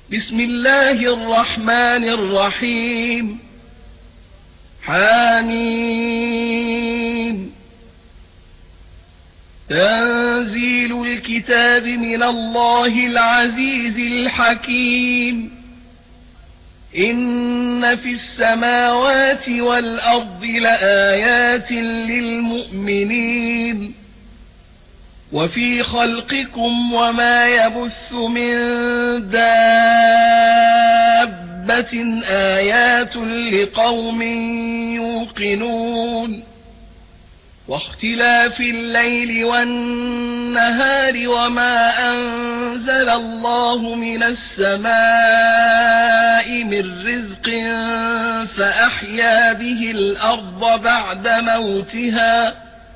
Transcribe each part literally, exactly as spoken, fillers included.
بسم الله الرحمن الرحيم. حميم. تنزيل الكتاب من الله العزيز الحكيم. إن في السماوات والأرض لآيات للمؤمنين وفي خلقكم وما يبث من دابة آيات لقوم يوقنون واختلاف الليل والنهار وما أنزل الله من السماء من رزق فأحيا به الأرض بعد موتها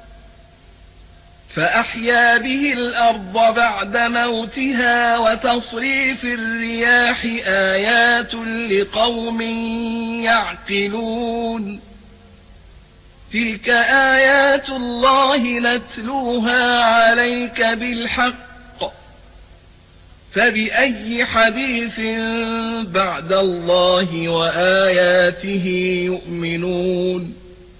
فأحيا به الأرض بعد موتها وتصريف الرياح آيات لقوم يعقلون تلك آيات الله نتلوها عليك بالحق فبأي حديث بعد الله وآياته يؤمنون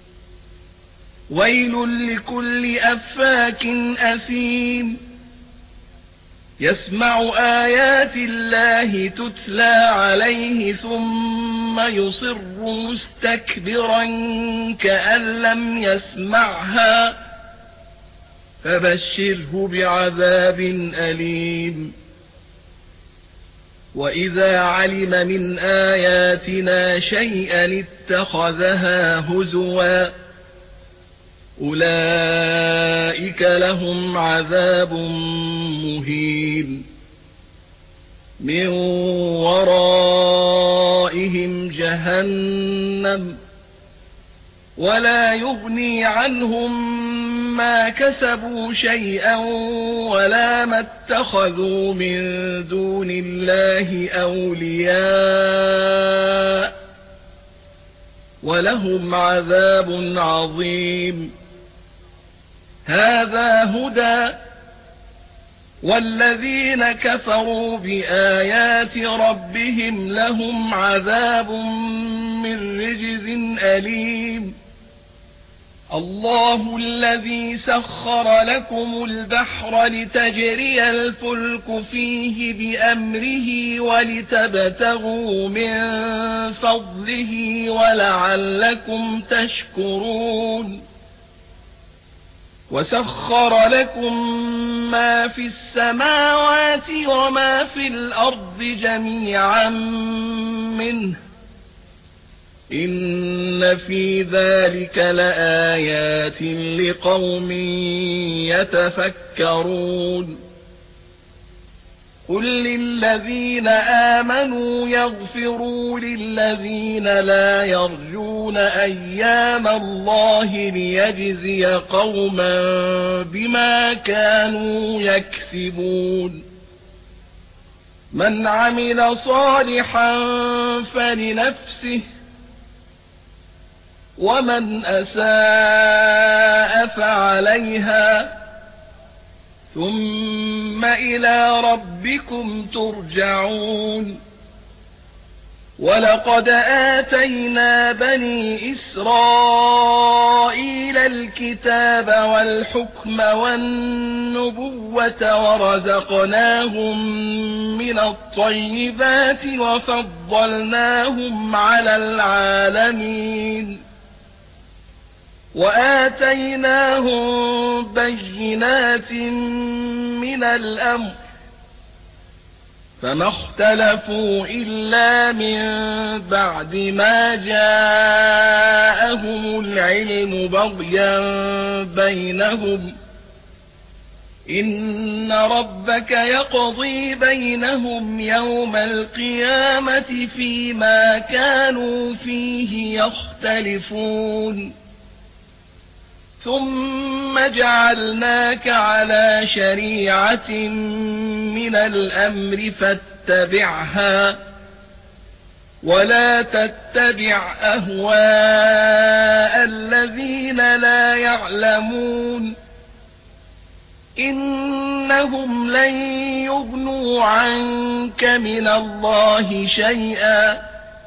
ويل لكل أفاك أثيم يسمع آيات الله تتلى عليه ثم يصر مستكبرا كأن لم يسمعها فبشره بعذاب أليم وإذا علم من آياتنا شيئا اتخذها هزوا أولئك لهم عذاب مهين من ورائهم جهنم ولا يغني عنهم ما كسبوا شيئا ولا ما اتخذوا من دون الله أولياء ولهم عذاب عظيم هذا هدى والذين كفروا بآيات ربهم لهم عذاب من رجز أليم الله الذي سخر لكم البحر لتجري الفلك فيه بأمره ولتبتغوا من فضله ولعلكم تشكرون وسخر لكم ما في السماوات وما في الأرض جميعا منه إن في ذلك لآيات لقوم يتفكرون قل للذين آمنوا يغفروا للذين لا يرجون أيام الله ليجزي قوما بما كانوا يكسبون من عمل صالحا فلنفسه ومن أساء فعليها ثم إلى ربكم ترجعون ولقد آتينا بني إسرائيل الكتاب والحكم والنبوة ورزقناهم من الطيبات وفضلناهم على العالمين وآتيناهم بينات من الأمر فما اختلفوا إلا من بعد ما جاءهم العلم بغيا بينهم إن ربك يقضي بينهم يوم القيامة فيما كانوا فيه يختلفون ثم جعلناك على شريعة من الأمر فاتبعها ولا تتبع أهواء الذين لا يعلمون إنهم لن يغنوا عنك من الله شيئا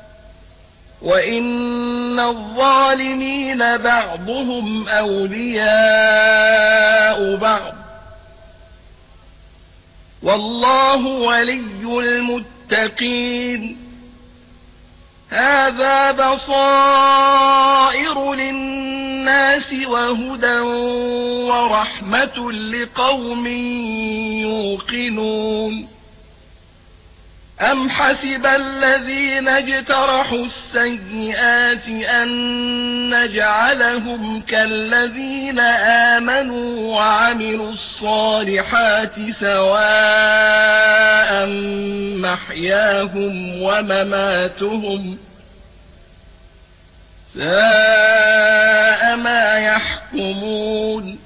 وإن الظالمين بعضهم أولياء بعض والله ولي المتقين هذا بصائر للناس وهدى ورحمة لقوم يوقنون أم حسب الذين اجترحوا السيئات أن نجعلهم كالذين آمنوا وعملوا الصالحات سواء محياهم ومماتهم ساء ما يحكمون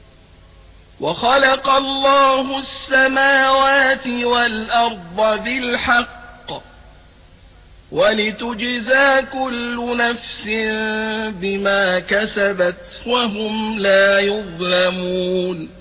وخلق الله السماوات والأرض بالحق ولتجزى كل نفس بما كسبت وهم لا يظلمون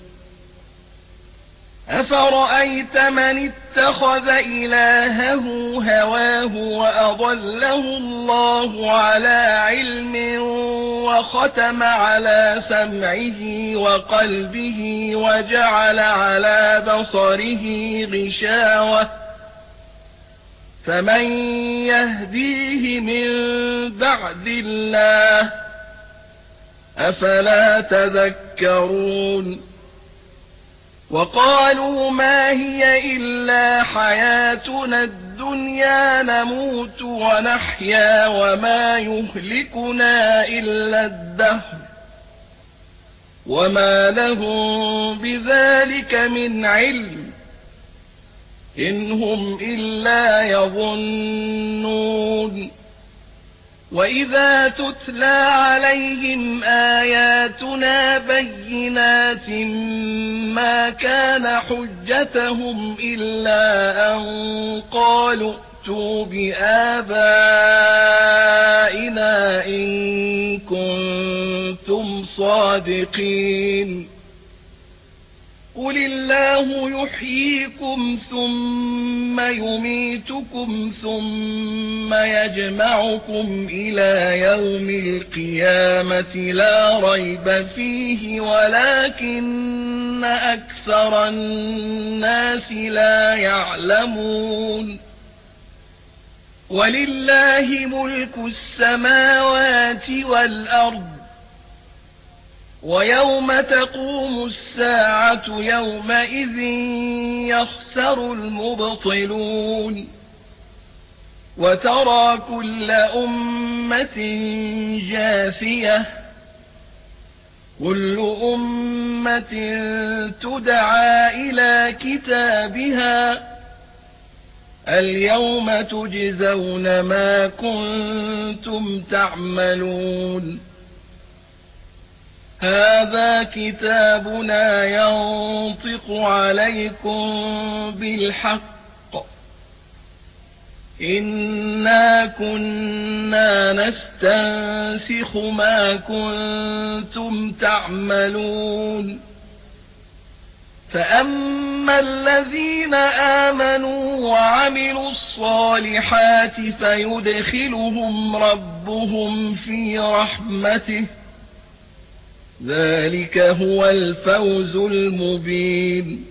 أفرأيت من اتخذ إلهه هواه وأضله الله على علم وختم على سمعه وقلبه وجعل على بصره غشاوة فمن يهديه من بعد الله أفلا تذكرون وقالوا ما هي إلا حياتنا الدنيا نموت ونحيا وما يهلكنا إلا الدهر وما لهم بذلك من علم إن هم إلا يظنون وإذا تتلى عليهم آياتنا بينات ما كان حجتهم إلا أن قالوا ائتوا بآبائنا إن كنتم صادقين قل الله يحييكم ثم يميتكم ثم يجمعكم إلى يوم القيامة لا ريب فيه ولكن أكثر الناس لا يعلمون ولله ملك السماوات والأرض ويوم تقوم الساعة يومئذ يخسر المبطلون وترى كل أمة جاثية كل أمة تدعى إلى كتابها اليوم تجزون ما كنتم تعملون هذا كتابنا ينطق عليكم بالحق إنا كنا نستنسخ ما كنتم تعملون فأما الذين آمنوا وعملوا الصالحات فيدخلهم ربهم في رحمته ذلك هو الفوز المبين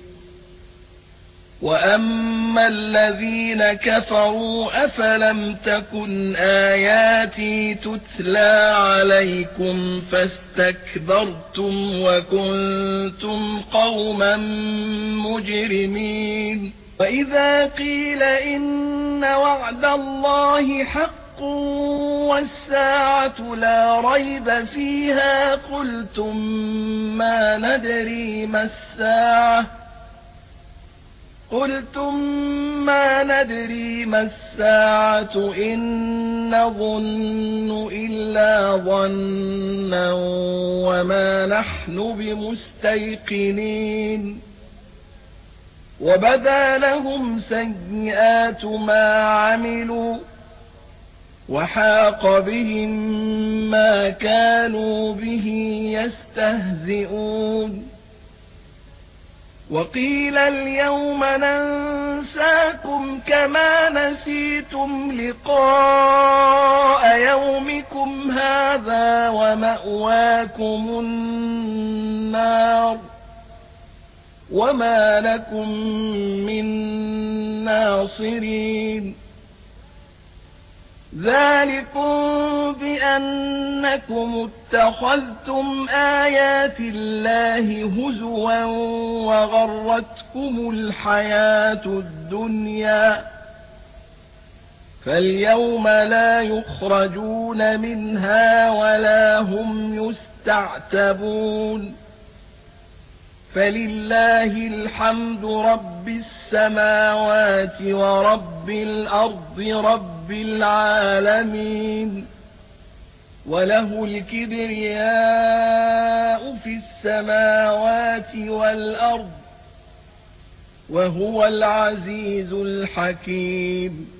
وأما الذين كفروا أفلم تكن آياتي تتلى عليكم فاستكبرتم وكنتم قوما مجرمين وإذا قيل إن وعد الله حق والساعة لا ريب فيها قلتم ما ندري ما الساعة قلتم ما ندري ما الساعة إن نظن إلا ظنا وما نحن بمستيقنين وبدا لهم سيئات ما عملوا وحاق بهم ما كانوا به يستهزئون وقيل اليوم ننساكم كما نسيتم لقاء يومكم هذا ومأواكم النار وما لكم من ناصرين ذلكم بأنكم اتخذتم آيات الله هزوا وغرتكم الحياة الدنيا فاليوم لا يخرجون منها ولا هم يستعتبون فلله الحمد رب السماوات ورب الأرض رب العالمين وله الكبرياء في السماوات والأرض وهو العزيز الحكيم